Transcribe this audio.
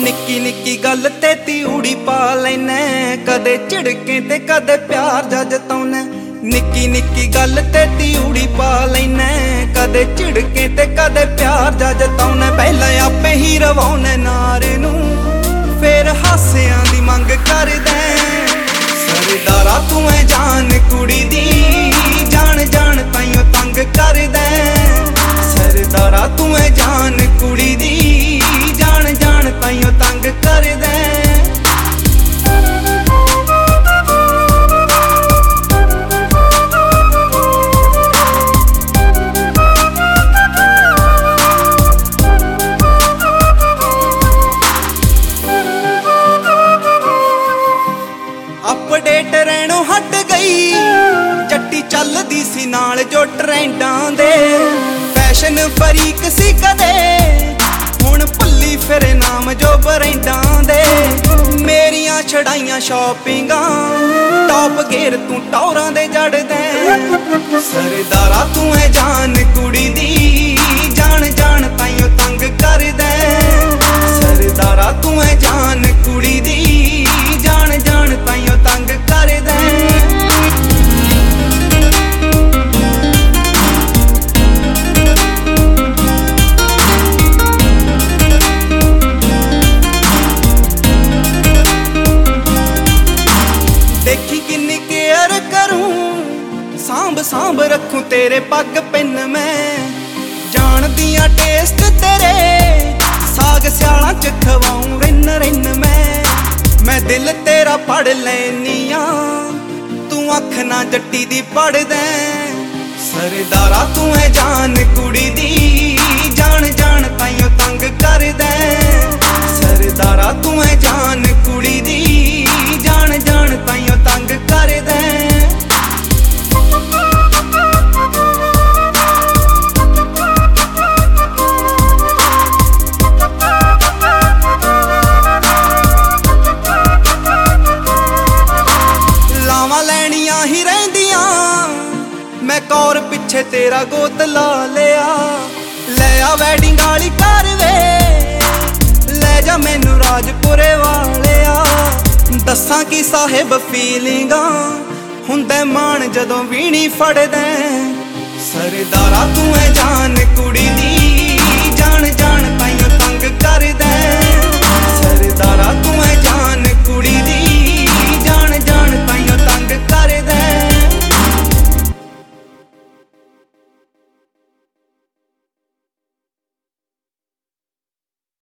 निक्की निक्की गल ते तिउड़ी पा लैने, कदे झिड़के ते कदे प्यार जा जताउने। निक्की निक्की गल ते तिउड़ी पा लैने, कदे झिड़के ते कदे प्यार जा जताउने। पहले आपे ही रवाउने नारे नूं, फिर हासियां दी मंग करदे। सरदारा तू है जान कुड़ी दी, जान जान ताइयों तंग करदे। सरदारा तू है जान कुड़ी दी, जान जान ताइयों तंग करदे। अपडेट रहनों हट गई, जट्टी चलदी सी नाल जो ट्रेंडां दे। फैशन फरीक सी कदे, हुण भुल्ली फिर नाम जो ब्रांडां दे। मेरियां छड़ाइयां शॉपिंगां, टॉप गेयर तू टौरां दे जड़दे। सरदारा तू है जान कुड़ी दी, जान जान ताइयों तंग करदे। सरदारा तू है जान कुड़ी दी, जान जान ताइयों तंग करदे। देखी किन्नी केयर करूं, सांभ सांभ रखूं तेरे पग पिन में। जान दियां टेस्ट तेरे, साग स्याला च खवाऊं रिन रिन में। मैं दिल तेरा पढ़ लैनिया, तू अख ना जट्टी दी पढ़ दे। सरदारा तू है जान कुड़ी दी, जान जान ताइयों तंग कर दे। सरदारा तू है जान कुड़ी दी, जान जान ताइयों तंग कर दे। लावां लैनियां ही रहिंदियां, मैं कौर पिछे तेरा गोद ला लिया। ले आ वैडिंग वाली घर वे, ले जा मैनू राजपुरे वालिया। दस्सां की साहिब फीलिंगां, हुंदे मान जदों वीणी फड़दे। सरदारा तू है जान कुड़ी दी, जान जान ताइयों तंग करदे।